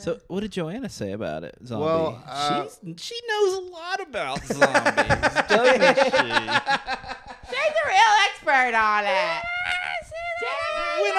So, what did Joanna say about it, zombie? Well, she knows a lot about zombies, doesn't she? She's a real expert on it. When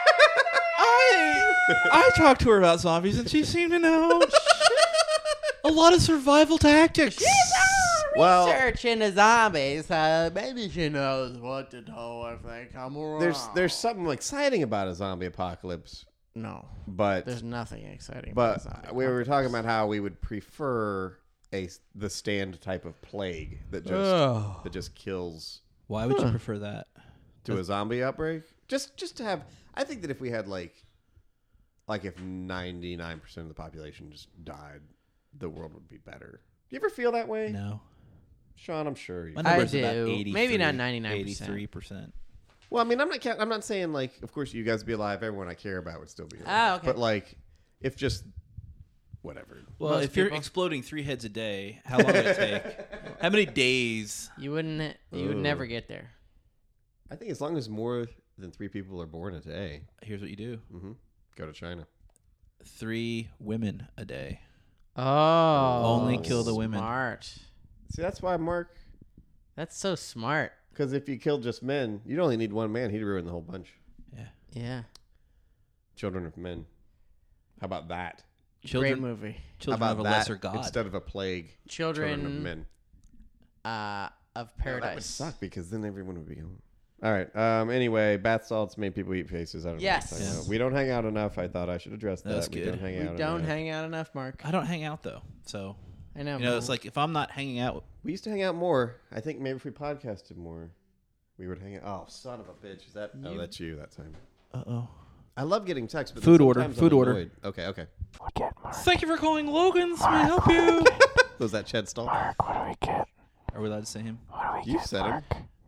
I talked to her about zombies, and she seemed to know a lot of survival tactics. Well, Research into zombies, maybe she knows what to do if they come around. there's something exciting about a zombie apocalypse, no, but there's nothing exciting. about a zombie we were apocalypse. talking about how we would prefer the stand type of plague that just kills Why would you prefer that? to a zombie outbreak. Just to have, I think that if we had like if 99% of the population just died, the world would be better. You ever feel that way? No. Sean, I'm sure you. My I number's about do. 83, Maybe not 99%. 83%. Well, I mean, I'm not saying like, of course, you guys would be alive. Everyone I care about would still be alive. Ah, okay. But like, if just whatever. Well, Most if you're people. exploding 3 heads a day, how long would it take? How many days? You would never get there. I think as long as more than 3 people are born a day, Here's what you do: go to China. 3 women a day. Oh, Only kill the women. Smart. See, that's why Mark. That's so smart. Because if you killed just men, you'd only need one man. He'd ruin the whole bunch. Yeah. Yeah. Children of men. How about that? Children, Great movie. children How of about a that lesser god. instead of a plague? Children of men. Of That would Paradise. suck because then everyone would be gone. All right. Anyway, bath salts make people eat faces. I don't Yes. know. what I'm talking Yes. about. We don't hang out enough. I thought I should address that. That's We good. don't hang We out don't enough. hang out enough, Mark. I don't hang out though, so I know. you know it's like if I'm not hanging out. We used to hang out more. I think maybe if we podcasted more, we would hang out. Oh, son of a bitch! Is that? Oh, that's you that time. Oh. I love getting texts, but Food then order, sometimes food I'm order. annoyed. Okay. Thank you for calling Logan's. May I help you? Was that Ched Stall? Are we allowed to say him? You said him.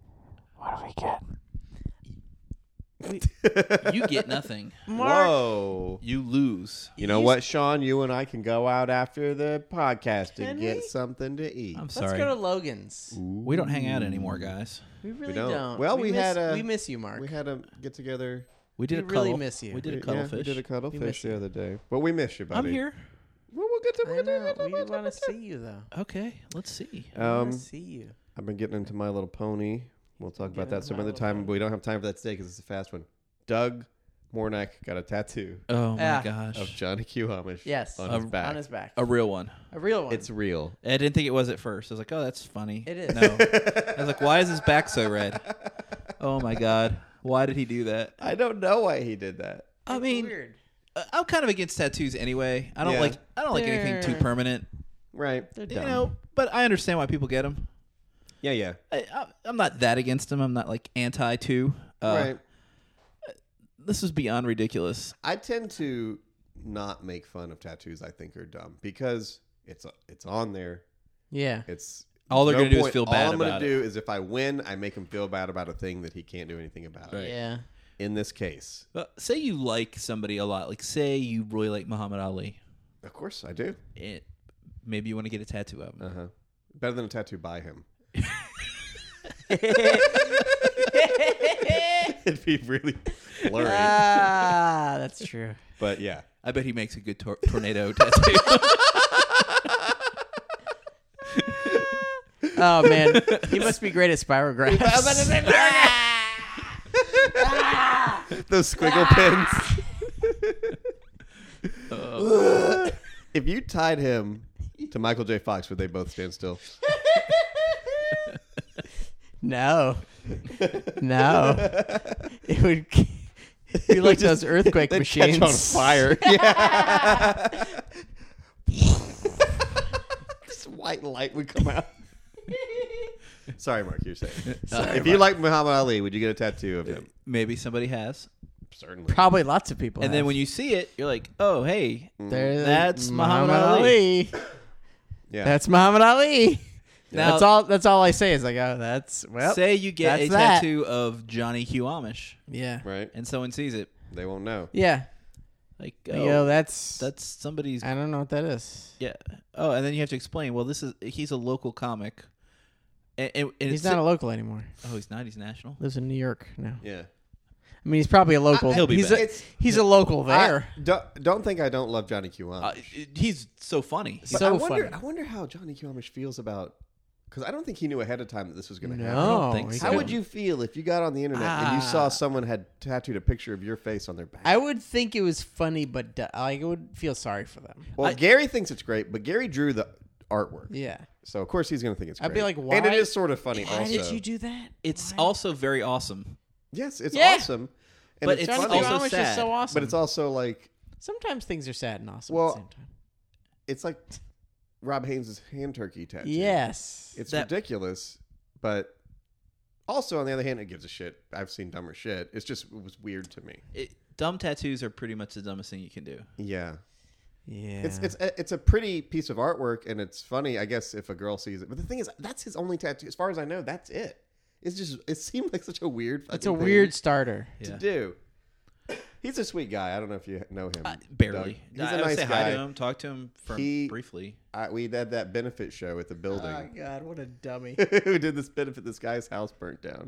You get nothing. Whoa. You lose. You know what, Sean? You and I can go out after the podcast and Can get we? something to eat. I'm Let's sorry. go to Logan's. We don't hang out anymore, guys. We really don't. don't. Well, we we miss you, Mark. We had a get together. We did We a cuddle. really miss you. We did a Yeah, cuddlefish. we did a We cuddlefish miss the you. other day. But we miss you, buddy. I'm here. Well, we'll get to I know. We want to see you, though. Okay, let's see. I want to see you. I've been getting into My Little Pony. We'll talk about that into some My other Little time. Pony. But we don't have time for that today because it's a fast one. Doug Mornack got a tattoo Oh my Yeah. gosh. of Johnny Q. Amish Yes. on his back. On his back. A real one. A real one. It's real. I didn't think it was at first. I was like, oh, that's funny. It is. No. I was like, why is his back so red? Oh my god. Why did he do that? I don't know why he did that. I It's mean, weird. I'm kind of against tattoos anyway. I don't Yeah. like anything too They're- permanent. Right. They're You dumb. know, but I understand why people get them. Yeah. I'm not that against them. I'm not like anti to. Right. This is beyond ridiculous. I tend to not make fun of tattoos I think are dumb because it's on there. Yeah. It's All they're no gonna do is point. feel bad All I'm about gonna do is if I win, I make him feel bad about a thing that he can't do anything about. Right. Yeah. In this case, But say you like somebody a lot. Like say you really like Muhammad Ali. of course I do. Maybe you want to get a tattoo of him. Better than a tattoo by him. It'd be really blurry. Ah, that's true. But yeah. I bet he makes a good tornado tattoo. Oh man, he must be great at spirographs. Those squiggle pins. If you tied him to Michael J. Fox, would they both stand still? No. It would be like those earthquake They'd machines. catch on fire. Yeah. This white light would come out. Sorry, Mark, you're saying. If you like Muhammad Ali, would you get a tattoo of him? Maybe somebody has. Certainly. Probably lots of people. And then when you see it, you're like, oh, hey, that's Muhammad Ali. Yeah. That's Muhammad Ali. Now- That's all I say is like, oh, that's say you get a that's that. tattoo of Johnny Q. Amish, Yeah. right. and someone sees it. They won't know. Yeah. Like, That's that's somebody's. I don't know what that is. Yeah. Oh, and then you have to explain. Well, he's a local comic. And He's not a local anymore. Oh, he's not. He's national. Lives in New York now. Yeah. I mean, he's probably a local. He'll be he's back. he's a local there. Don't think I don't love Johnny Q. Amish. He's so funny. But so funny. funny. I wonder how Johnny Q. Amish feels about, because I don't think he knew ahead of time that this was going to happen. No, think he so. How would couldn't. you feel if you got on the internet and you saw someone had tattooed a picture of your face on their back? I would think it was funny, but I would feel sorry for them. Well, Gary thinks it's great, but Gary drew the artwork. Yeah. So, of course, he's going to think it's great. I'd be like, why? And it is sort of funny Why also. did you do that? It's also very awesome. Yes, it's Yeah. awesome. And But it's Johnny funny. Q. also Amish sad. is so awesome. But it's also like, sometimes things are sad and awesome Well, at the same time. it's like Rob Haynes' hand turkey tattoo. Yes. It's That- ridiculous, but also, on the other hand, it gives a shit. I've seen dumber shit. It was weird to me. Dumb tattoos are pretty much the dumbest thing you can do. Yeah. Yeah. It's a pretty piece of artwork, and it's funny, I guess, if a girl sees it. But the thing is, that's his only tattoo. As far as I know, that's it. It seemed like such a weird fucking It's a thing weird starter. to Yeah. do. He's a sweet guy. I don't know if you know him. Barely. Doug. He's I a would nice say guy. hi to him, talk to him briefly. We had that benefit show at the building. Oh, God, what a dummy. Who did this benefit? This guy's house burnt down.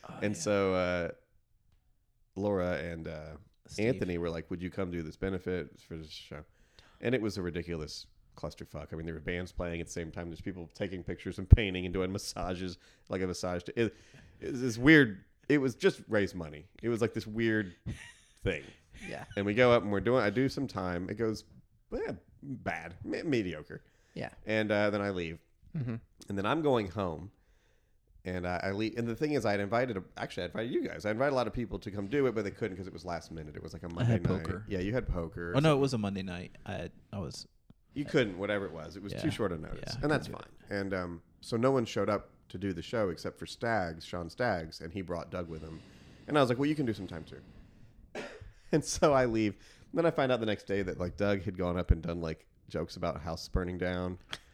So Laura and Steve. Anthony were like, would you come do this benefit for this show? And it was a ridiculous clusterfuck. I mean, there were bands playing at the same time. There's people taking pictures and painting and doing massages, like a massage. It was this weird. It was just raise money. It was like this weird thing. Yeah. And we go up and I do some time. It goes bad, mediocre. Yeah. And then I leave. Mm-hmm. And then I'm going home. And I leave. And the thing is, I invited you guys. I invited a lot of people to come do it, but they couldn't because it was last minute. It was like a Monday had night. poker. Yeah, you had poker. Oh no, it was a Monday night. I was. You couldn't, whatever it was. It was Yeah. too short a notice. Yeah, And that's couldn't fine. do And so no one showed up to do the show except for Sean Staggs, and he brought Doug with him. And I was like, well, you can do some time too. And so I leave. Then I find out the next day that like Doug had gone up and done like jokes about a house burning down.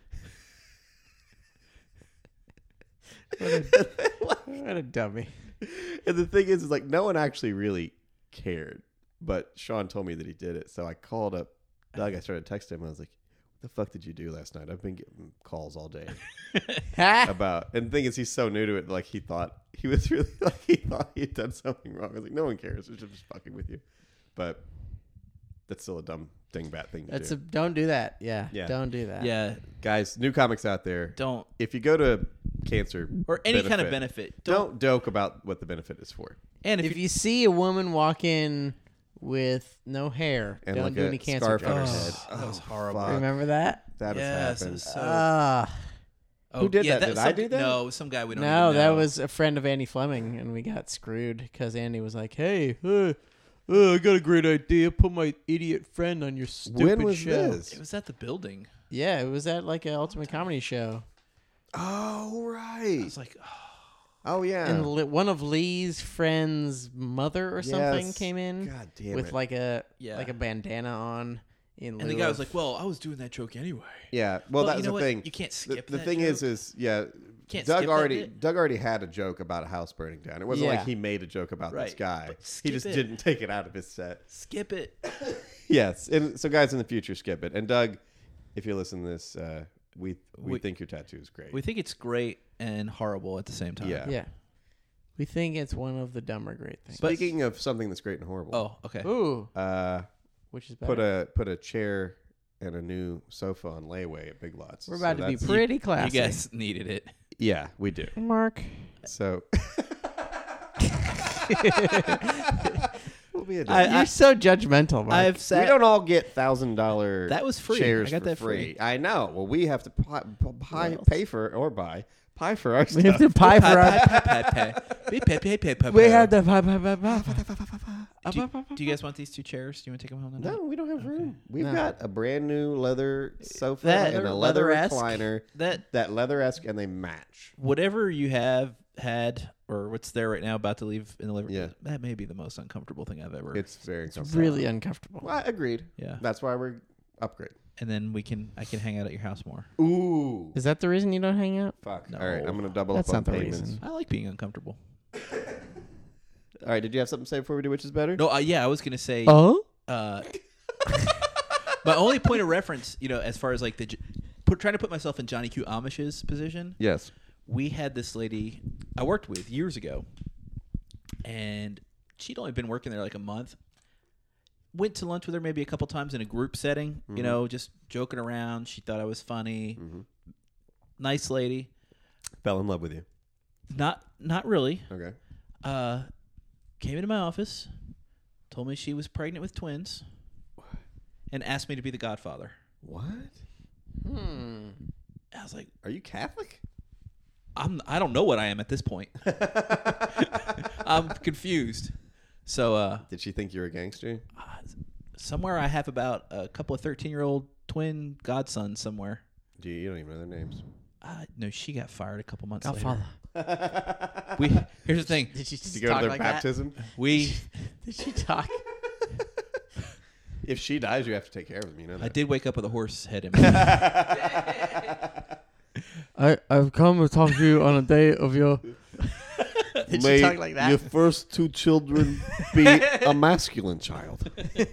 What a dummy. And the thing is like no one actually really cared. But Sean told me that he did it. So I called up Doug. I started texting him. I was like, what the fuck did you do last night? I've been getting calls all day about. And the thing is, he's so new to it. Like he thought he was really like he thought he had done something wrong. I was like, no one cares. It's just fucking with you. But that's still a dumb dingbat thing to do. Don't do that. Yeah. Yeah. Don't do that. Yeah. Guys, new comics out there. Don't If you go to cancer or any kind of benefit. don't joke about what the benefit is for. And If you see a woman walk in with no hair, And don't like do a any cancer scarf on her jokes. head. that was horrible. fuck. Remember that? That Yes, has it happened. was so. Who did that? was Did I do that? No, some guy we don't. No, even that know. was a friend of Andy Fleming, and we got screwed because Andy was like, "Hey, I got a great idea. Put my idiot friend on your stupid When was show." this? It was at the building. Yeah, it was at like an Ultimate Comedy show, Oh, I right. was like, Oh, yeah. and one of Lee's friends' mother or something Yes. came in God damn with it. like a Yeah. like a bandana on. and the guy was like, "Well, I was doing that joke anyway." Yeah, well, Well, that's you know the what? thing. You can't skip The that thing joke. is yeah. Can't Doug skip that already bit. Doug already had a joke about a house burning down. It wasn't Yeah. like he made a joke about this Right, guy. but He skip just it. didn't take it out of his set. Skip it. Yes, and so guys in the future, skip it. And Doug, if you listen to this, we We- think your tattoo is great. We think it's great and horrible at the same time. Yeah. "Yeah, we think it's one of the dumber great things." But- Speaking of something that's great and horrible, Oh, okay. Ooh, which is better? put a chair and a new sofa on layaway at Big Lots. We're about So to be that's- pretty You classy. guys needed it. Yeah, we do. Mark. So we'll be a You're so judgmental, Mark. I've we sat. don't all get $1,000. That was free. Chairs I got for that free. I know. Well, we have to else? pay for or buy pie for our we have stuff. to pie for our. We We have to pie. Do you guys want these two chairs? Do you want to take them home tonight? No, we don't have room. We've No. got a brand new leather sofa That- and a leather leather-esque? recliner. That Leather-esque, and they match. whatever you have had or what's there right now about to leave in the living room, Yeah. that may be the most uncomfortable thing I've ever. It's very comfortable. Really uncomfortable. Well, agreed. Yeah. That's why we're upgrade. And then I can hang out at your house more. Ooh. Is that the reason you don't hang out? Fuck. No. All right, I'm going to double That's up on not the payments. reason. I like being uncomfortable. All right, did you have something to say before we do Which is Better? No, yeah, I was gonna say. Oh, My only point of reference, as far as like trying to put myself in Johnny Q. Amish's position. Yes. We had this lady I worked with years ago, and she'd only been working there like a month. Went to lunch with her maybe a couple times in a group setting, just joking around. She thought I was funny. Nice lady. Fell in love with you. Not really. Okay. Came into my office, told me she was pregnant with twins, and asked me to be the godfather. What? I was like, Are you Catholic? I don't know what I am at this point. I'm confused. So Did she think you were a gangster? somewhere I have about a couple of 13-year-old twin godsons somewhere. You don't even know their names. No, she got fired a couple months Godfather. later. Here's the thing. Did she Did just you go to talk their like baptism? We that? Did she talk? If she dies, you have to take care of them. You know I that. did wake up with a horse head in my I've come to talk to you on a day of your. Did she talk like that? Your first 2 children be a masculine child.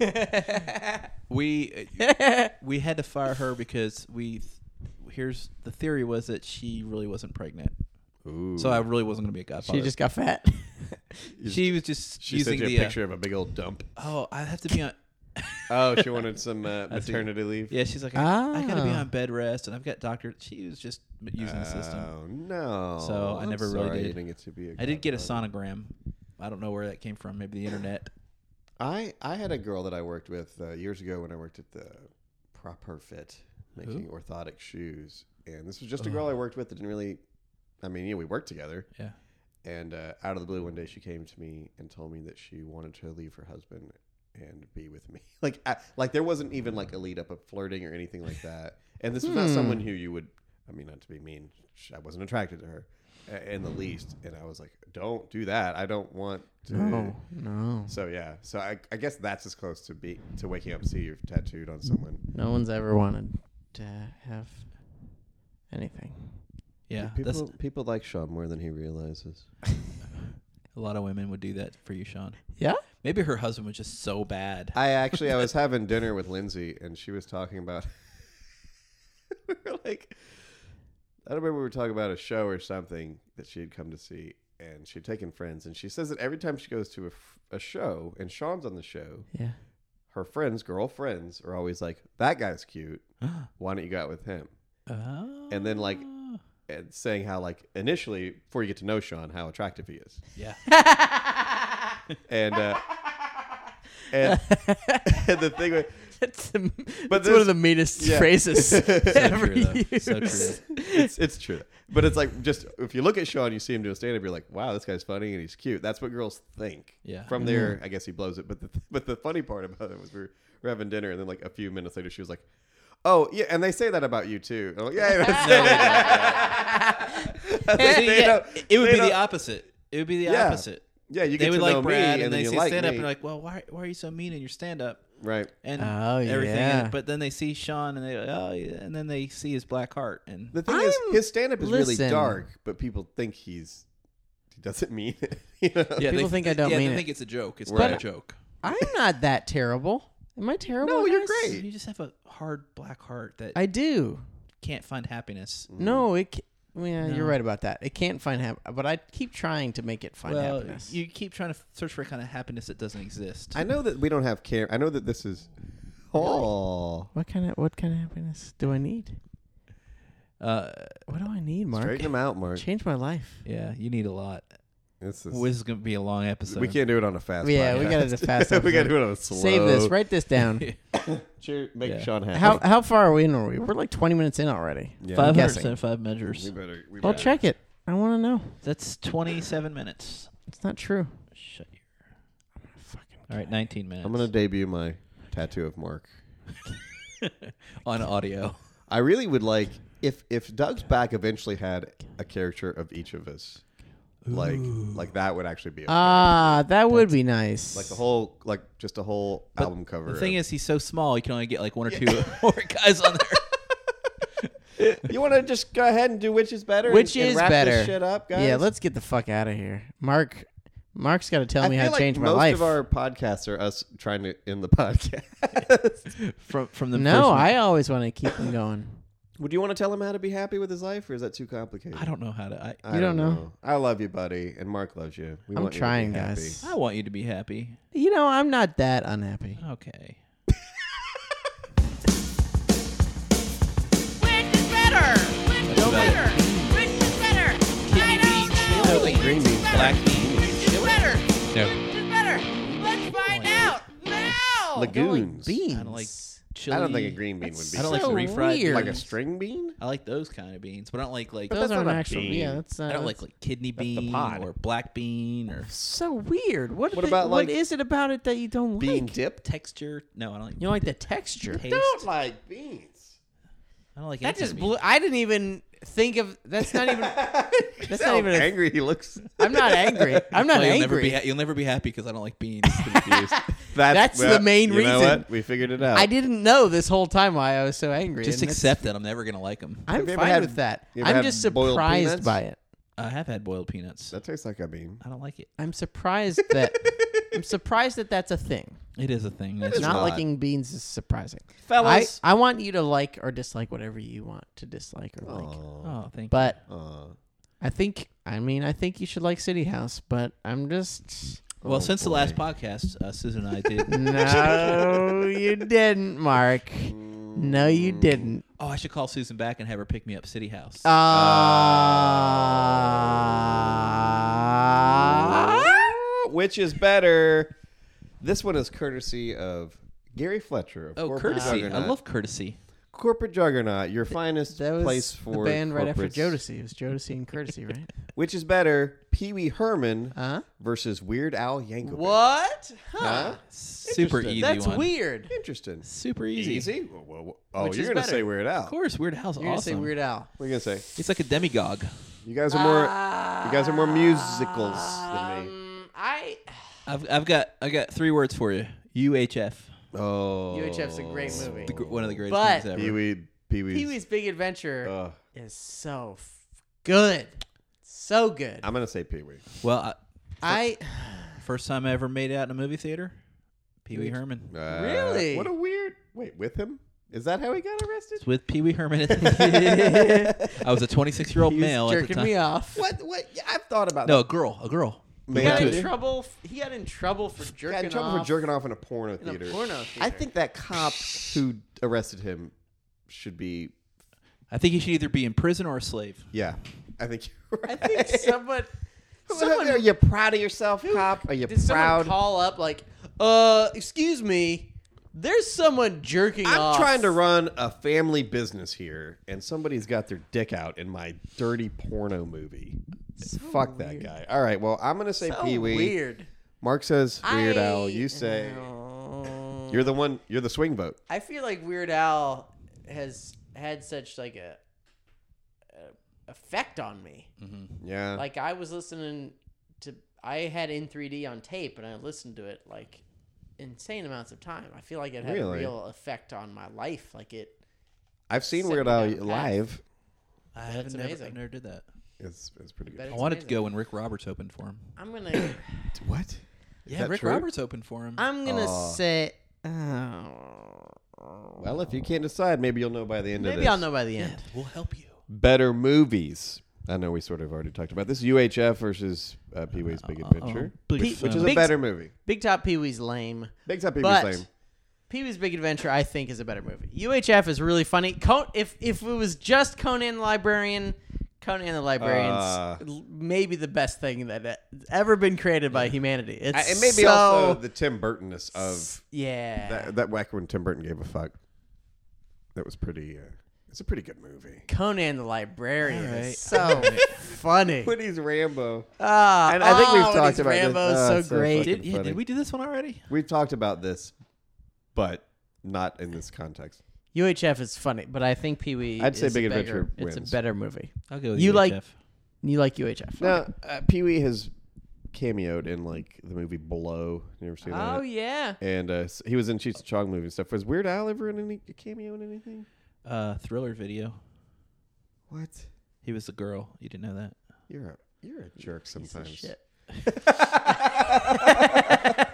We had to fire her because here's the theory was that she really wasn't pregnant. Ooh. So I really wasn't going to be a godfather. She just got fat. She was just She using sent you the a picture of a big old dump. I have to be on. Oh, she wanted some maternity leave. Yeah, she's like, I got to be Ah. on bed rest, and I've got doctor. She was just using the system. Oh no! So I I'm never really sorry did. You didn't get to be. I did get a godfather. sonogram. I don't know where that came from. Maybe the internet. I had a girl that I worked with years ago when I worked at the Proper Fit, making orthotic shoes, and this was just a girl I worked with that didn't really. I mean, we worked together. Yeah. And out of the blue, one day she came to me and told me that she wanted to leave her husband and be with me. Like there wasn't even like a lead up of flirting or anything like that. And this was not someone who you would. I mean, not to be mean, I wasn't attracted to her in the least. And I was like, don't do that. I don't want to. No. So yeah. So I guess that's as close to waking up and see you're tattooed on someone. No one's ever wanted to have anything. Yeah, People like Sean more than he realizes. a lot of women would do that for you, Sean. Yeah? Maybe her husband was just so bad. I was having dinner with Lindsay, and she was talking about. We were like, I don't remember we were talking about a show or something that she had come to see, and she'd taken friends, and she says that every time she goes to a show, and Sean's on the show, Yeah. her girlfriends, are always like, "That guy's cute. Why don't you go out with him?" And then like. And saying how, like, initially, before you get to know Sean, how attractive he is. Yeah. And the thing with... That's But one of the meanest phrases ever true, though. used. So true. It's true. But it's like, just, if you look at Sean, you see him do a stand-up, you're like, wow, this guy's funny and he's cute. That's what girls think. Yeah. From there, I guess he blows it. But the funny part about it was we were having dinner, and then, like, a few minutes later, she was like, oh, yeah, and they say that about you, too. I'm like, It would be the opposite. It would be the opposite. Yeah, you They get would to like know Brad, me, and then they you see like stand up, me. and they're like, well, why are you so mean in your stand up? Right. And Oh, everything. yeah. But then they see Sean, and and then they see his black heart, and The thing is, his stand-up is really listen. dark, but people think he doesn't mean it. You know? yeah, People think I don't mean they it. think it's a joke. It's Right. not a joke. I'm not that terrible. Am I terrible? No, you're guys? great. You just have a hard black heart that I do. can't find happiness. No, yeah, No. you're right about that. It can't find happiness, but I keep trying to make it find Well, happiness. you keep trying to search for a kind of happiness that doesn't exist. I know that we don't have care. I know that this is. Oh, What kind of happiness do I need? What do I need, Mark? straighten him out, Mark. Change my life. Yeah, you need a lot. This This is going to be a long episode. we can't do it on a fast. Yeah, we podcast. gotta do fast we got to episode. do it on a slow. Save this. Write this down. Cheer, make Yeah. Sean happy. How far are we in? Are we? We're like 20 minutes in already. Yeah. 575 measures. We better. We Well, better. check it. I want to know. That's 27 minutes. It's not true. Shut your. All right, 19 minutes. I'm gonna debut my tattoo of Mark. on audio. I really would like if Doug's back eventually had a character of each of us. Like that would actually be okay. That would be nice. Like the whole, like just a whole album cover. The thing is, he's so small, you can only get like one or two more guys on there. you want to just go ahead and do which is better? Which and is wrap better? This shit up, guys. Yeah, let's get the fuck out of here. Mark's got to tell me I how feel to like change my most life. of our podcasts are us trying to end the podcast. From the No, first I always want to keep them going. Would you want to tell him how to be happy with his life, or is that too complicated? I don't know how to. I You don't know? I love you, buddy, and Mark loves you. We I'm want you to be trying, happy. guys. I want you to be happy. You know, I'm not that unhappy. Okay. Which is better? Which is better? Which is better? I don't know. like green beans, black beans. Which is better? No. Which is better? Let's find out now. Lagoons. Beans. I don't like chili. I don't think a green bean would be. I don't like so refried weird. like a beans. string bean. I like those kind of beans, but I don't like Those that's aren't not a actual. bean. Yeah, that's. I don't that's like kidney the bean pod. or black bean or so weird. What about, like, what is it about it that you don't Bean like? dip. texture. No, I don't like. You don't like the texture. taste. Don't like beans. I don't like That anything just bean. blew. I didn't even think of. That's not even. That's not even a- angry. He looks. I'm not angry. I'm not Well, angry. You'll never be happy because I don't like beans. Confused. That's the main you know reason. what? We figured it out. I didn't know this whole time why I was so angry. Just and it's- accept that I'm never gonna like them. I'm Have you ever fine had- with that. you ever I'm had just boiled surprised peanuts? by it. I have had boiled peanuts. That tastes like a bean. I don't like it. I'm surprised that that's a thing. It is a thing. That's is Not not. liking beans is surprising. Fellas. I want you to like or dislike whatever you want to dislike or like. Oh, thank But Aw. I think you should like City House, but I'm just you. Well, Oh, since the boy. last podcast, Susan and I did. No, you didn't, Mark. No, you didn't. Oh, I should call Susan back and have her pick me up City House. Which is better? This one is courtesy of Gary Fletcher. Of oh, Corporate courtesy. Juggernaut. I love courtesy. Corporate Juggernaut, your finest that was place for the band right after corporates. Jodeci. It was Jodeci and Courtesy, right? Which is better, Pee Wee Herman Huh? versus Weird Al Yankovic? What? Huh? Super Interesting. easy That's one. weird. Interesting. Super easy. Easy? Whoa. Oh, Which you're is going to better? say Weird Al. Of course, Weird Al's You're gonna awesome. say Weird Al. What are you going to say? He's like a demigod. You guys are more musicals than me. I've got 3 words for you. UHF. Oh. UHF's a great movie. One of the greatest But- movies ever. Pee-wee's. Pee-wee's Big Adventure Ugh. is so good. So good. I'm going to say Pee-wee. Well, I first time I ever made it out in a movie theater, Pee Wee Herman. Really? What a weird... Wait, with him? Is that how he got arrested? It's with Pee Wee Herman. I was a 26-year-old he was male at the jerking time. me off. What? Yeah, I've thought about No, that. a girl. He Man, got dude. in trouble. He got in trouble for jerking Got in trouble off for jerking off in a porno in a theater. porno theater. I think that cop who arrested him should be... I think he should either be in prison or a slave. Yeah. I think you're I right. think someone Are you proud of yourself, cop? Are you did someone proud? call up like, excuse me, there's someone jerking off. I'm trying to run a family business here, and somebody's got their dick out in my dirty porno movie. Fuck that weird. guy. All right, well, I'm going to say so Pee-wee. weird. Mark says Weird Al. You say... You're the swing vote. I feel like Weird Al has had such like a effect on me. Yeah. Like I was listening to, I had In 3D on tape, and I listened to it like insane amounts of time. I feel like it had Really? a real effect on my life. Like it. I've seen set Weird me Al down a path. live. That's amazing. I never did that. It's pretty Bet good. I It's wanted to amazing. go when Rick Roberts opened for him. I'm gonna. What? Yeah, that Rick true? Roberts opened for him. I'm gonna Aw. say. Well, if you can't decide, maybe you'll know by the end of this. Maybe I'll know by the end. We'll help you. Better movies. I know we sort of already talked about this. UHF versus Pee-wee's Big Adventure, Big which is a Big- better movie. Big Top Pee Wee's lame. Big Top Pee-wee's But lame. Pee Wee's Big Adventure, I think, is a better movie. UHF is really funny. If it was just Conan the Librarian's maybe the best thing that has ever been created by humanity. It's And maybe so, also the Tim Burtonness of yeah. that whack when Tim Burton gave a fuck. That was pretty. It's a pretty good movie. Conan the Librarian All right. is so funny. When he's Rambo. And I think we've when talked he's about this. Rambo is Oh, so it's so great. fucking funny. Did we do this one already? We've talked about this, but not in this context. UHF is funny, but I think Pee Wee. I'd say is Big a Adventure bigger- It's wins. a better movie. I'll go with You UHF. like- You like UHF? Now, Pee-wee has cameoed in like the movie Below. You ever seen that? Oh yeah. And he was in Cheech and Chong movie and stuff. Was Weird Al ever in any cameo in anything? Thriller video. What? He was the girl. You didn't know that? You're a jerk Piece of sometimes. shit.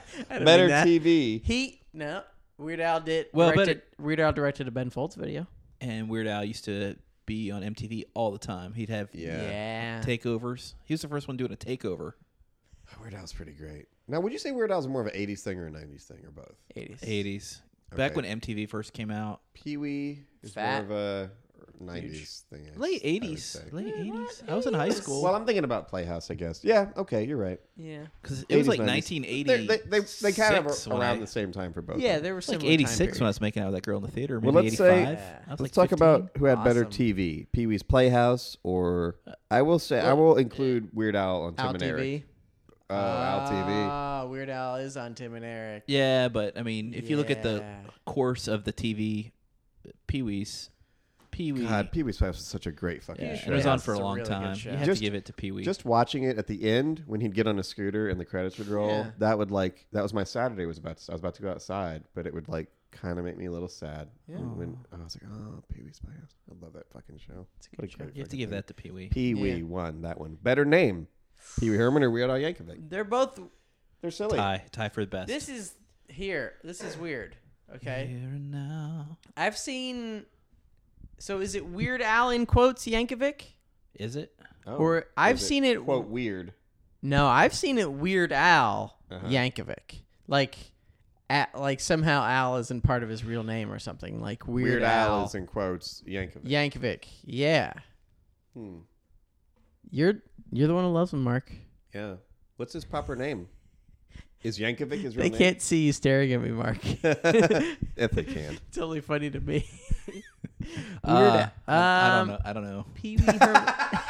Better TV. No. Weird Al did. Well, Weird Al directed a Ben Folds video. and Weird Al used to be on MTV all the time. He'd have Yeah. takeovers. He was the first one doing a takeover. Weird Al's pretty great. Now, would you say Weird Al's more of an 80s thing or a 90s thing or both? 80s. 80s. Back Okay. when MTV first came out. Pee-wee is Fat. more of a 90s thing. Late I would 80s. say. Late 80s. I was in high school. Well, I'm thinking about Playhouse, I guess. Yeah, okay, you're right. Yeah. Because it was 80s, like 90s. 1980. They kind of are around the same time for both. Yeah, of them. there were Like similar 86 when I was making out with that girl in the theater. Maybe Well, let's 85. say- I was Let's like talk 15. about who had better Awesome. TV, Pee-wee's Playhouse, or I will say I will include Weird Al on Tim Al and Eric. TV. Oh, Al TV. Ah, Weird Al is on Tim and Eric. Yeah, but I mean, if you look at the Yeah. course of the TV, Pee-wee's, Pee-wee. God, Pee-wee's Playhouse is such a great fucking Yeah, show. it was on Playhouse for a is a long really good time. show. You have Just- to give it to Pee-wee. Just watching it at the end when he'd get on a scooter and the credits would roll, Yeah. that was my Saturday. I was about to go outside, but it would like kind of make me a little sad. Yeah. When I was like, oh, Pee-wee's Playhouse. I love that fucking show. It's a What a good show. great you have to fucking give thing. that to Pee-wee. Pee-wee Yeah. won that one. Better name, Pee-wee Herman or Weird Al Yankovic? They're both. They're silly. Tie for the best. This is weird. Okay. Here and now. I've seen. So is it Weird Al in quotes Yankovic? Is it? Oh, Or I've is seen it. quote weird. No, I've seen it Weird Al Uh-huh. Yankovic. Like somehow Al isn't part of his real name or something. Like Weird, Al Al is in quotes Yankovic. Yankovic. Yeah. Hmm. You're the one who loves him, Mark. Yeah. What's his proper name? Is Yankovic his real They name? can't see you staring at me, Mark. If they can. Totally funny to me. I don't know. I don't know. Pee Wee Herman.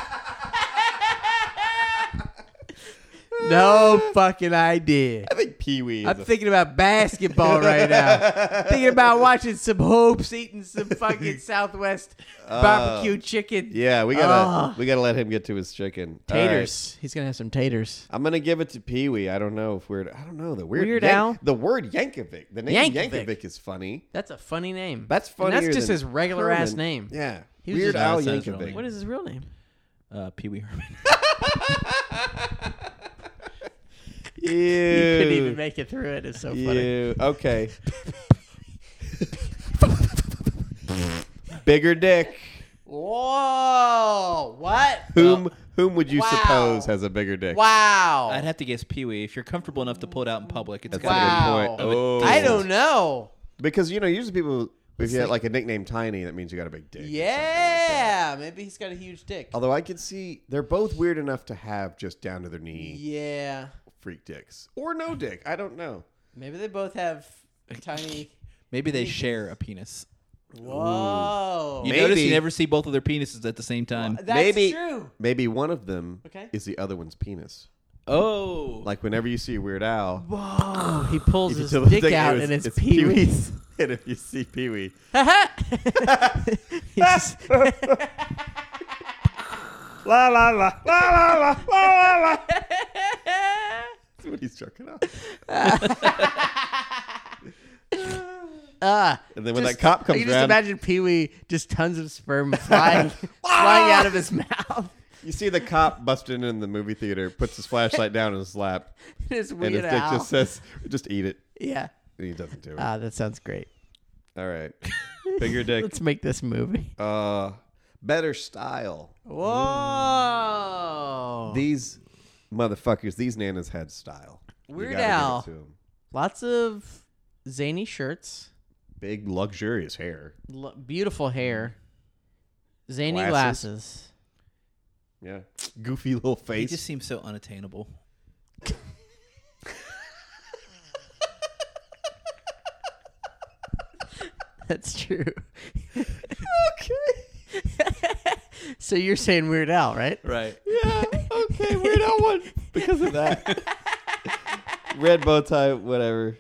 No fucking idea. I think Pee-wee is I'm thinking about basketball right now. Thinking about watching some hoops, eating some fucking Southwest barbecue chicken. Yeah, we gotta let him get to his chicken. All right. Taters. He's gonna have some taters. I'm gonna give it to Pee-wee. I don't know if the Weird Al? The word Yankovic. The name Yankovic. Yankovic is funny. That's a funny name. That's And funnier. that's just than his regular ass Herman. name. Yeah. He was Weird just- Al That's not his real Yankovic. name. What is his real name? Pee-wee Herman. You Ew. couldn't even make it through it. It's so funny. Ew. Okay. Bigger dick. Whoa! What? Whom would you Wow. suppose has a bigger dick? Wow! I'd have to guess Pee-wee. If you're comfortable enough to pull it out in public, it's That's got a Wow. good point. Oh. I don't know. Because usually people, if you have like a nickname Tiny, that means you got a big dick. or something like that. Yeah, maybe he's got a huge dick. Although I could see they're both weird enough to have just down to their knee Yeah, freak dicks or no dick. I don't know. maybe they both have tiny. Maybe they share a penis. Whoa! You Maybe. notice you never see both of their penises at the same time. That's maybe true. maybe one of them Okay. is the other one's penis. Oh. Like whenever you see Weird Al, Whoa! He pulls if you his tell the dick thing, out it's- and it's it's Pee-wee. Pee-wee's. And if you see Pee-wee, He's- la la la la la la la la. That's what he's jerking off. And then when that cop comes you just around, imagine Pee-wee, just tons of sperm flying out of his mouth. you see the cop busting in the movie theater, puts his flashlight down in his lap, It's and Weird his dick Al. just says, "Just eat it." Yeah. And he doesn't do it. That sounds great. All right, bigger dick. Let's make this movie. Better style. Whoa. These motherfuckers, these nanas had style. You Weird gotta give it Al. to 'em. Lots of zany shirts, Big luxurious hair. beautiful hair, zany Glasses. glasses. Yeah, goofy little He face. just seems so unattainable. That's true. Okay. So you're saying Weird Al, right? Right. Yeah, okay, Weird Al won because of that. Red bow tie, whatever.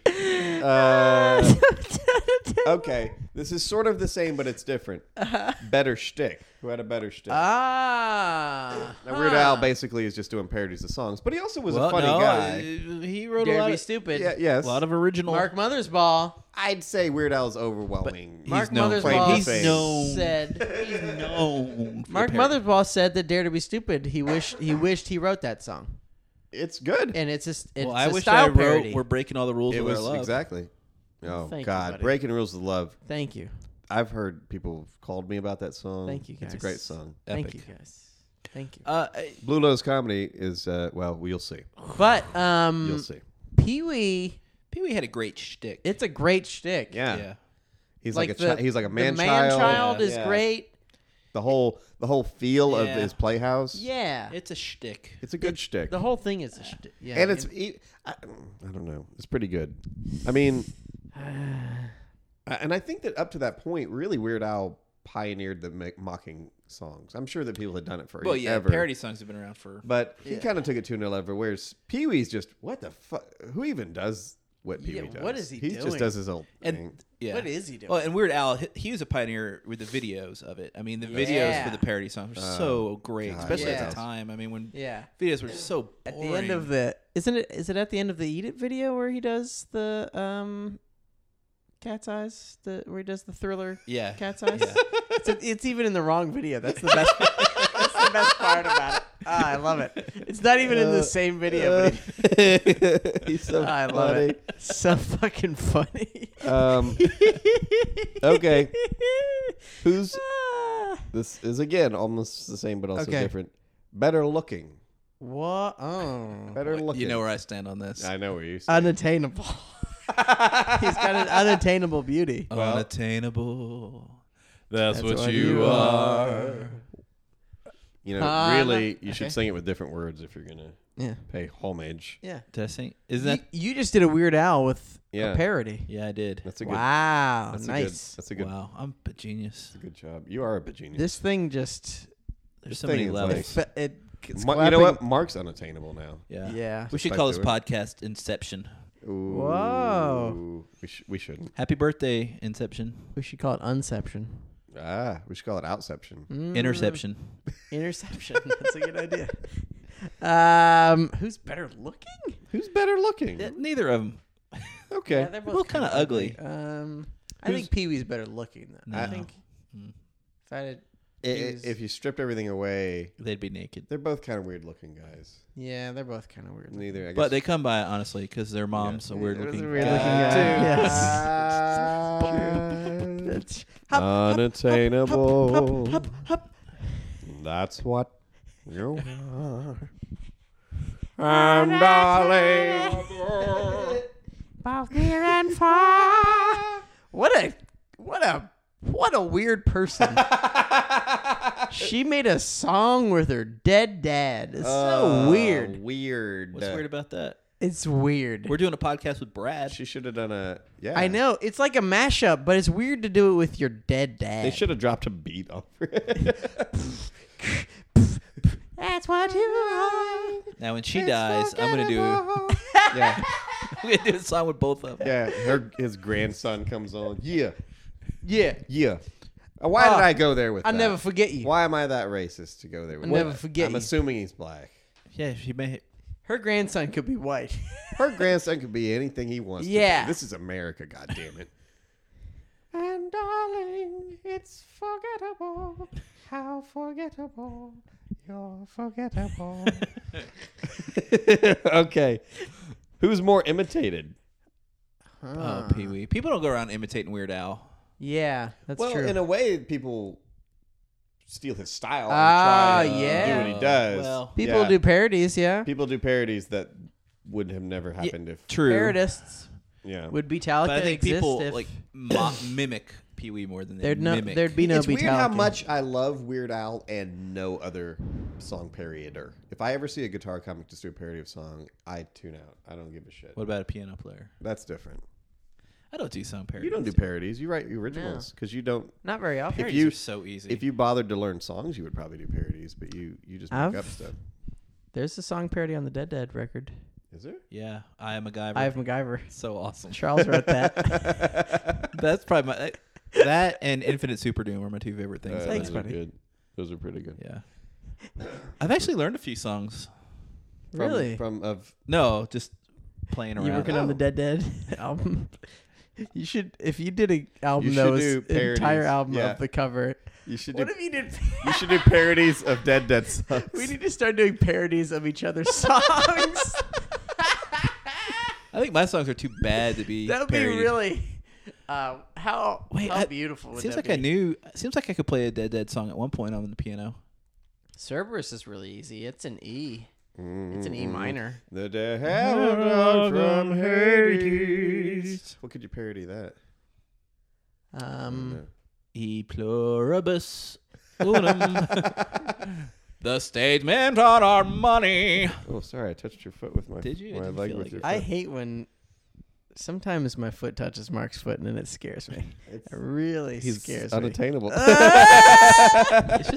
Okay, this is sort of the same, but it's different. Better shtick. Who had a better shtick? Ah. Now, Weird Al basically is just doing parodies of songs, but he also was a funny guy. He wrote Dare a to lot be of stupid. Yeah, yes. a lot of original. Mark Mothersbaugh. I'd say Weird Al's overwhelming. He's Mark known for Mothersbaugh he's fame. known. said. He's known. for Mark parody. Mothersbaugh said that "Dare to Be Stupid." He wished he wrote that song, It's good. and it's Well, a I wish style I wrote parody. "We're Breaking All the Rules It of Our was Love." exactly. Oh Thank you, God, buddy. Breaking Rules of Love. Thank you. I've heard people have called me about that song. Thank you, It's a guys. great song. Thank Epic. you, guys. Thank you. Blue Nose Comedy is well, we'll see. But You'll see. Pee-wee, Pee-wee had a great shtick. it's a great shtick. Yeah. Yeah. He's Like like a he's like a man the child. man-child is Yeah. great. The whole feel of Yeah. his playhouse. Yeah. It's a shtick. It's a good shtick. The whole thing is a shtick. Yeah. and it's I don't know. It's pretty good. I mean, and I think that up to that point, really, Weird Al pioneered the mocking songs. I'm sure that people had done it for Well, yeah, ever. parody songs have been around for. But he kind of took it to another level. Whereas Pee Wee's just what the fuck? Who even does what Pee Wee does? what is he He just doing? does his own And thing. yeah, What is he doing? Well, and Weird Al, he was a pioneer with the videos of it. I mean, the videos Yeah. for the parody songs were so great, God, especially yeah. at the time. I mean, when yeah. videos were so At boring. the end of the is it at the end of the Eat It video where he does the Cat's Eyes, where he does the Thriller yeah, Cat's Eyes? Yeah. It's even in the wrong video. That's the best. That's the best part about it. I love it. It's not even in the same video, but He's so I love funny. it. So fucking funny. Okay. Who's Ah. this is again almost the same but also Okay. different. Better looking. What? Oh. Better looking. You know where I stand on this. I know where you stand. Unattainable. He's got an unattainable beauty. Unattainable. That's what you are. You know, really, you okay. should sing it with different words if you're gonna Yeah. pay homage. Yeah. Did I sing? Is that? You just did a Weird Al with Yeah. a parody. Yeah, I did. That's a good. Wow. That's Nice. that's a good. Wow, I'm a genius. Good job. You are a genius. This thing just. There's so thing many is levels. like- It's You know clapping- what? Mark's unattainable now. Yeah. Yeah. We should Like call this they were. podcast Inception. Ooh. Whoa. We shouldn't. Happy birthday, Inception. We should call it Unception. We should call it Outception. Interception. Interception. That's a good idea. Who's better looking? Who's better looking? Neither of them. Okay. they're both kinda ugly. I think Pee Wee's better looking though. I No. think Mm. if I had, If you stripped everything away, They'd be naked. they're both kind of weird looking guys. yeah, they're both kind of weird. Neither, I guess. But they come by it honestly because their mom's a weird It was looking a weird looking guy. Yes. Hop, Unattainable. hop, hop. That's what you are. And darling. Both near and far. What a weird person. She made a song with her dead dad. It's so weird. Weird. What's weird about that? It's weird. We're doing a podcast with Brad. She should have done a. Yeah. I know. It's like a mashup, but it's weird to do it with your dead dad. They should have dropped a beat over it. That's what you are. Now when she dies, I'm gonna do Yeah. I'm gonna do a song with both of them. Yeah. His grandson comes on. Yeah. Yeah. Yeah. Why did I go there with I'll that? never forget you. Why am I that racist to go there with I'll that? never forget I'm you. assuming he's black. Yeah, she may. Her grandson could be white. Her grandson could be anything he wants to Yeah. be. This is America, goddammit. And darling, it's forgettable. How forgettable. You're forgettable. Okay. Who's more imitated? Oh, Pee Wee. People don't go around imitating Weird Al. Yeah, that's Well, true. in a way, people steal his style Ah, and try to yeah. do what he does. Well, People Yeah. do parodies, yeah. People do parodies that would have never happened if. True. Parodists Yeah. would Beatallica But I think exist people if like mimic Pee Wee more than they mimic. there'd be no It's weird how Beatallica. much I love Weird Al and no other song parodier. If I ever see a guitar comic just do a parody of a song, I tune out. I don't give a shit. What about a piano player? That's different. I don't do song parodies. You don't do parodies. You write originals because you don't. Not very often. If Parodies you- are so easy. If you bothered to learn songs, you would probably do parodies, but you just make I've- up stuff. There's a song parody on the Dead Dead record. Is there? yeah, I am a guy. I have MacGyver. So awesome. Charles wrote that. That's probably my that and Infinite Super Doom are my two favorite things. Thanks, those are buddy. good. Those are pretty good. Yeah, I've actually learned a few songs. Really? Of No, just playing around. You working on the Dead Dead album? You should, if you did an album You that should was do an entire parodies. album Yeah. of the cover. you should What do if you did? you should do parodies of Dead songs. We need to start doing parodies of each other's songs. I think my songs are too bad to be. That would be parodied. really. How beautiful would Seems that like be? Seems like I could play a Dead song at one point on the piano. Cerberus is really easy. It's an E. It's an E minor. The devil dog from Hades. What could you parody that? E pluribus unum. The stage man brought our money. Oh, sorry, I touched your foot with my. Did you? I My didn't leg feel with like your it. foot. I hate when sometimes my foot touches Mark's foot and then it scares me. It really He's scares me. unattainable. It's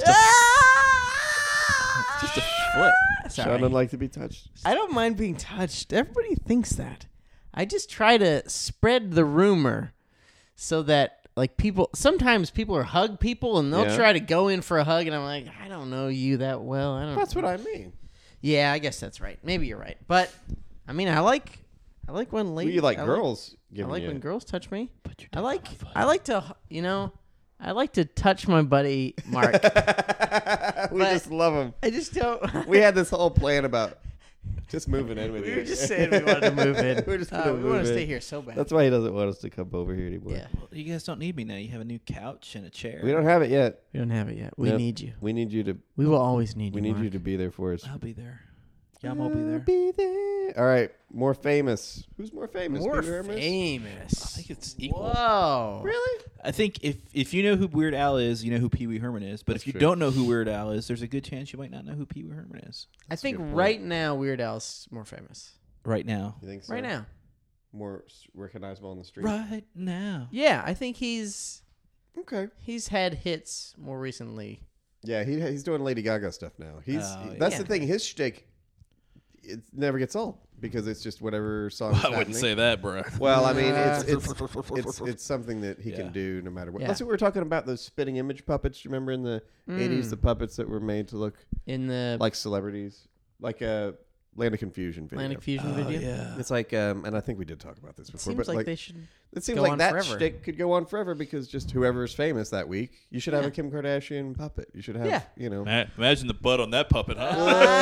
just a foot. Sean Sorry. would like to be touched. I don't mind being touched. Everybody thinks that. I just try to spread the rumor so that like sometimes people are hug people and they'll Yeah. try to go in for a hug and I'm like, I don't know you that well. I don't. That's what I mean. Yeah, I guess that's right. Maybe you're right. But I mean, I like when Well, ladies. you like I girls I giving like you. when girls touch me. Put your I dick like on my foot. I like to I like to touch my buddy Mark. We But- just love him. I just don't. We had this whole plan about just moving in with We you. were just saying we wanted to move in. We're just gonna we move want to in. stay here so bad. That's why he doesn't want us to come over here anymore. Yeah, You guys don't need me now. You have a new couch and a chair. We don't have it yet. we don't have it yet. We Nope. need you. We need you to. We will always need We you. need Mark. you to be there for us. I'll be there. Yam will be there. Be there. All right, more famous. Who's more famous? More Pee Wee Herman? famous. I think it's equal. Whoa. Really? I think if you know who Weird Al is, you know who Pee Wee Herman is. But That's if you true. don't know who Weird Al is, there's a good chance you might not know who Pee Wee Herman is I think a good point. right now Weird Al's more famous. right now. You think so? Right now. More recognizable on the street. Right now. Yeah, I think he's Okay. had hits more recently. Yeah, he's doing Lady Gaga stuff now. Oh, That's yeah. the thing. His shtick, it never gets old because it's just whatever song. that, bro. Well, I mean, it's something that he Yeah. can do no matter what. Yeah. That's what we were talking about. Those spitting image puppets. You remember in the '80s, the puppets that were made to look In the like celebrities, like a Land of Confusion video. Atlantic Fusion video. Yeah. It's like, and I think we did talk about this It before, seems but like they should. it seems go like on that forever. shtick could go on forever because just whoever's famous that week, you should have Yeah. a Kim Kardashian puppet. You should have, Yeah. you know. Imagine the butt on that puppet, huh?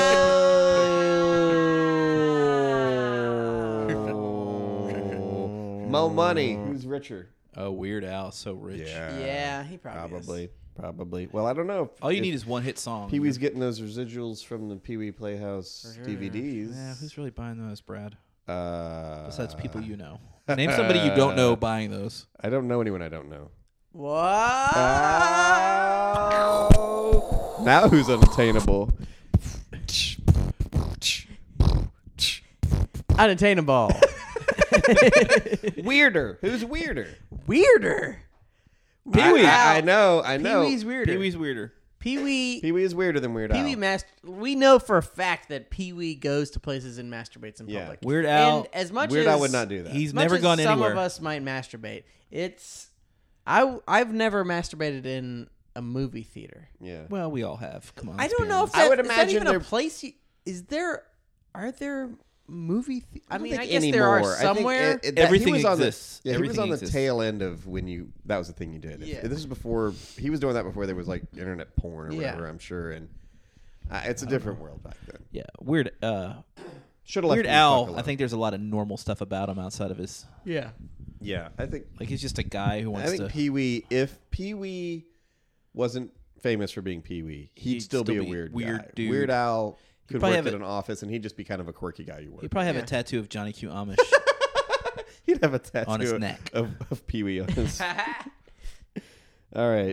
Mo Money. Who's richer? Oh, Weird Al, so rich. Yeah, he probably is. Probably. Well, I don't know. All you need is one hit song. Pee Wee's getting those residuals from the Pee Wee Playhouse DVDs. Yeah, who's really buying those, Brad? Besides Besides people you know. Name somebody you don't know buying those. I don't know anyone I don't know. What? Now who's unattainable? Unattainable. Weirder. Who's weirder? Weirder. Pee-wee. I know. Pee-wee's weirder. Pee Wee's weirder. Pee-wee. Pee Wee is weirder than Weird Al. Pee-wee we know for a fact that Pee-wee goes to places and masturbates in Yeah. public. Weird Al. And as much Weird as Al would not do that. He's much never as gone some anywhere. of us might masturbate. I've never masturbated in a movie theater. Yeah. Well, we all have. Come on. I let's don't be know if honest. that, I would is that imagine even a there- place. Are there movie? I mean, I think guess there are anymore. I think somewhere. Everything he was exists. On the, yeah, he was Everything on the exists. tail end of when that was the thing you did. Yeah. This was before he was doing that before there was like internet porn or Yeah. whatever. I'm sure, and it's a different world back then. Yeah, Weird. Should have left Weird him the fuck Al. alone. I think there's a lot of normal stuff about him outside of his. Yeah. Yeah, I think He's just a guy who wants to. Pee Wee. If Pee Wee wasn't famous for being Pee Wee, he'd still be a weird guy. dude. Weird Al could probably work have in an office, and he'd just be kind of a quirky guy you work. He'd probably have Yeah. a tattoo of Johnny Q. Amish. He'd have a tattoo On his neck. of Pee Wee on his. All right.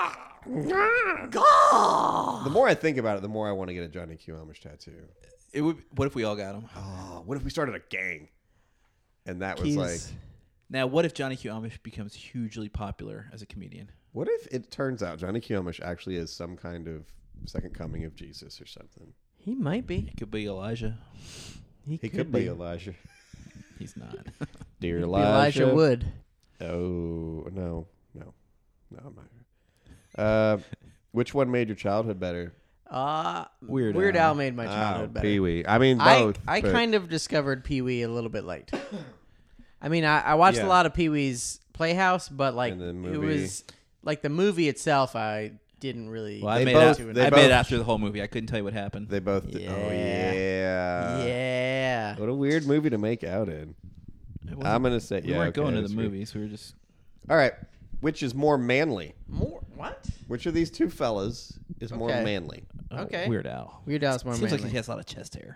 The more I think about it, the more I want to get a Johnny Q. Amish tattoo. It would. What if we all got him? Oh, what if we started a gang? And that was Keys. like, Now, what if Johnny Q. Amish becomes hugely popular as a comedian? what if it turns out Johnny Q. Amish actually is some kind of second coming of Jesus or something? He might be. It could be Elijah. He could be Elijah. He's not. Dear Be Elijah. Elijah Wood. Oh, no, I'm not. Which one made your childhood better? Weird Weird Al. Al made my childhood better. Pee Wee. I mean, I both. I but- kind of discovered Pee Wee a little bit late. I mean, I watched Yeah. a lot of Pee Wee's Playhouse, but like And the it movie. was like the movie itself. I didn't really. Well, I They made both- it. they I both- made it after the whole movie. I couldn't tell you what happened. They both. Oh yeah. yeah. What a weird movie to make out in. It wasn't- I'm gonna say we yeah. weren't okay, going to that's the weird. movies. We were just. All right. Which is more manly? More what? Which of these two fellas is more Okay. manly? Okay. Weird Al. Weird Al's more Seems manly. like he has a lot of chest hair.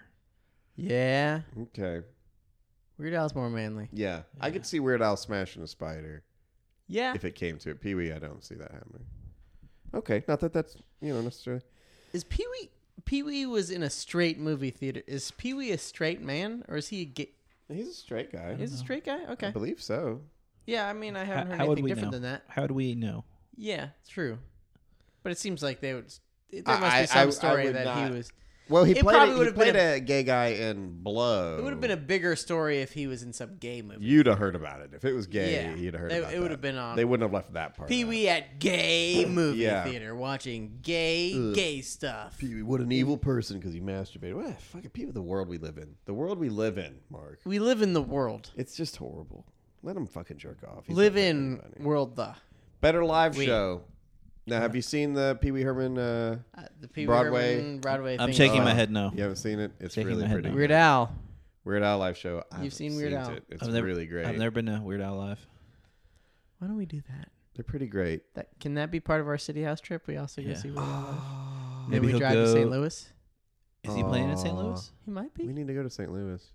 Yeah. Okay. Weird Al's more manly. Yeah. I could see Weird Al smashing a spider Yeah. if it came to it. Pee-wee, I don't see that happening. Okay. Not that that's, necessarily. Is Pee-wee... Pee-wee was in a straight movie theater. Is Pee-wee a straight man? Or is he a gay... He's a straight guy. He's a straight guy? I Okay. believe so. Yeah, I mean, I haven't heard How would anything we different know? than that. How do we know? Yeah, true. But it seems like they would... There I- must I- be some I story would that not- he was... Well, he It played, probably he would've played been a gay guy in Blow. It would have been a bigger story if he was in some gay movie. You'd have heard about it. If it was gay, Yeah. you'd have heard It- about it. it would have been on They wouldn't have left that part. Pee-wee at gay movie Yeah. theater watching gay stuff. Pee-wee, what an evil person because he masturbated. What fucking Pee-wee, the world we live in. The world we live in, Mark. We live in the world. It's just horrible. Let him fucking jerk off. He's Live not in making money. world the. Better live We. show. Now, have you seen the Pee Wee Herman? The Pee-wee Broadway. Herman Broadway I'm thing. shaking my head no. You haven't seen it? It's Shaking really my head pretty. no. Weird good. Al. Weird Al live show. I You've haven't seen Weird Al. It. It's I've never- really great. I've never been to Weird Al live. Why don't we do that? They're pretty great. Can that be part of our city house trip? We also go Yeah. see Weird Al live. Maybe Maybe we he'll drive to go- St. Louis. Is he playing in St. Aw. Louis? He might be. We need to go to St. Louis.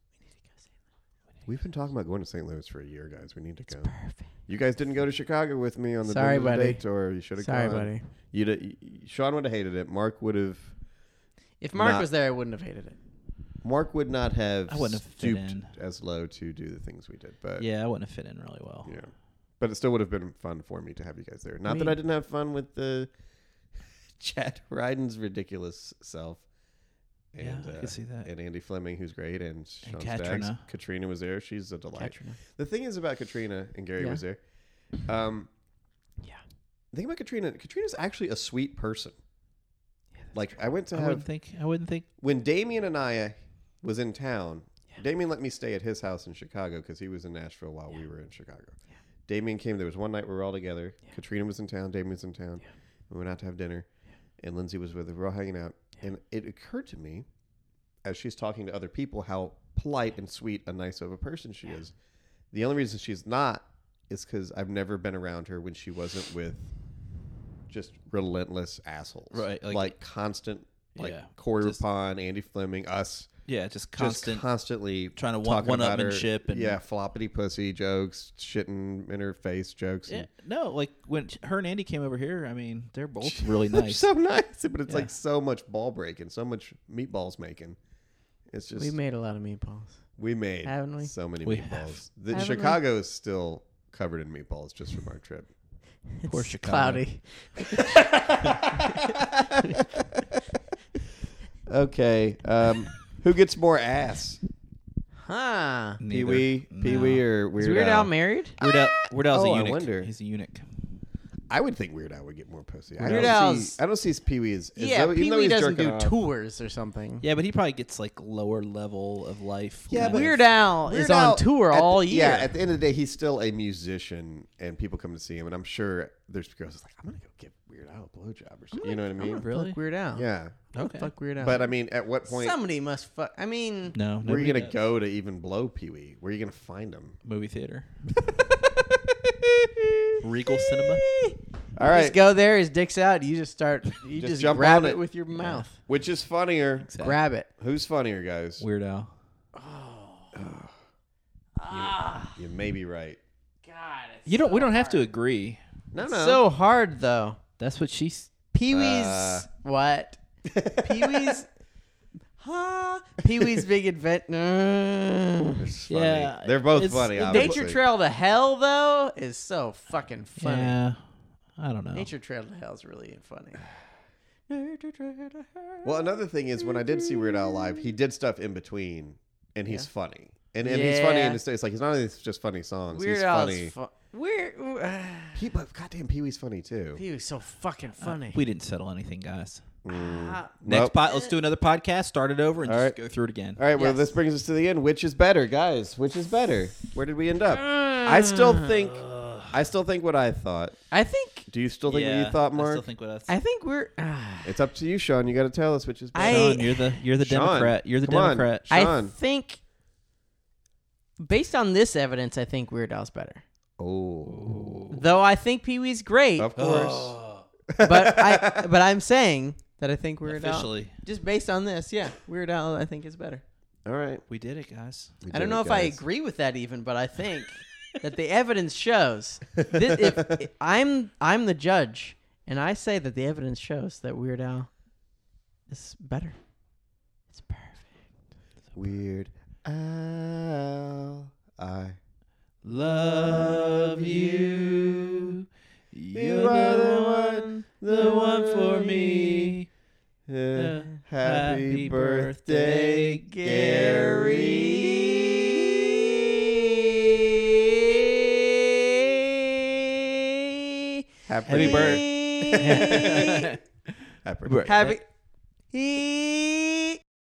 We've been talking about going to St. Louis for a year, guys. We need to go. Perfect. You guys didn't go to Chicago with me on the Sorry, Dinner buddy. date tour. You should have Sorry, gone. buddy. Sean would have hated it. Mark would have. If Mark Not- was there, I wouldn't have hated it. Mark would not have I wouldn't have fit stooped in. as low to do the things we did. But Yeah, I wouldn't have fit in really well. yeah. But it still would have been fun for me to have you guys there. Not that Me. I didn't have fun with the Chad Ryden's ridiculous self. And, Yeah, I could see that. And Andy Fleming, who's great, and Sean Katrina. Staggs. Katrina was there. She's a delight. Katrina. The thing is about Katrina, and Gary Yeah. was there. Yeah. The thing about Katrina, Katrina's actually a sweet person. Like I went to I have wouldn't think. when Damien and I was in town. Damien let me stay at his house in Chicago because he was in Nashville while we were in Chicago. Damien came. There was one night we were all together. Katrina was in town. Damien was in town. We went out to have dinner, and Lindsay was with her. We were all hanging out, and it occurred to me, as she's talking to other people, how polite and sweet and nice of a person she is. The only reason she's not is because I've never been around her when she wasn't with just relentless assholes, Right, Like constant, like Yeah, Corey just- Rapon, Andy Fleming, us. Yeah, just constant. Just constantly trying to talking about her. one-upmanship and- yeah, floppity pussy jokes, shitting in her face jokes. Yeah, and- no, like when her and Andy came over here, I mean, they're both really They're nice. so nice, but it's Yeah. like so much ball breaking, so much meatballs making. It's just We made a lot of meatballs. we made Haven't we? so many We meatballs. have. The Haven't we? Chicago is still covered in meatballs just from our trip. Poor It's Chicago. cloudy. Okay, who gets more ass? Huh. Neither. Pee Wee, No. Pee Wee, or Is Weird, Weird Al married? Weird Al's Oh, a I eunuch. wonder. He's a eunuch. I would think Weird Al would get more pussy. Weird Al's- I don't see Pee Wee as Yeah, though, even though Pee-wee he's doesn't jerking do off. tours or something. Yeah, but he probably gets like lower level of life. Yeah, kind but of. Weird Al Weird is on Al, tour at all the- year. Yeah, at the end of the day, he's still a musician, and people come to see him. And I'm sure there's girls that's like, I'm gonna go give Weird Al a blowjob or something. You know what I mean? Really? Fuck Weird Al. Yeah, Okay. Fuck Weird Al. but I mean, at what point? Somebody must fuck. I mean, No, Where are you nobody gonna does. go to even blow Pee Wee? Where are you gonna find him? Movie theater. Regal Cinema. All just right, go there. His dick's out. You just start. You Just just, jump grab on it it. with your mouth. which is funnier? Exactly. Grab it. Who's funnier, guys? Weird Al. You may be right. God, You don't. We don't have to agree. No, it's so hard though. That's what she's. Pee Wee's what? Pee Wee's. Pee Wee's Big Adventure. It's funny. Yeah, They're both it's- funny. Nature Obviously. Nature Trail to Hell though is so fucking funny. Yeah. I don't know. Nature Trail to Hell is really funny. Nature Trail to Hell. Well, another thing is when I did see Weird Al live, he did stuff in between, and he's funny. And he's funny in his it's like he's not only just funny songs. Weird he's Al funny. is Weird. But goddamn, Pee Wee's funny too. Pee Wee's so fucking funny. We didn't settle anything, guys. Ah, Next let's do another podcast. Start it over and All just right. go through it again. All right, well, Yes. this brings us to the end. Which is better, guys? Which is better? Where did we end up? I still think what I thought. I think. Do you still think what you thought, I Mark? still think what I I think we're. It's up to you, Sean. You got to tell us which is better. I- Sean, you're the Sean, Democrat. You're the come on. Democrat. I Sean. think. Based on this evidence, I think Weird Al's better. Oh. Though I think Pee Wee's great, Of course. Oh, but I'm saying that I think Weird Al, officially, just based on this, Weird Al I think is better. All right. we did it, guys. We I don't did know it, if I guys. agree with that even, but I think that the evidence shows. If I'm the judge, and I say that the evidence shows that Weird Al is better. It's perfect. Weird Al. I Love you. You're are the one for me. Happy birthday, Gary. Happy Happy birthday. Happy birthday. Happy.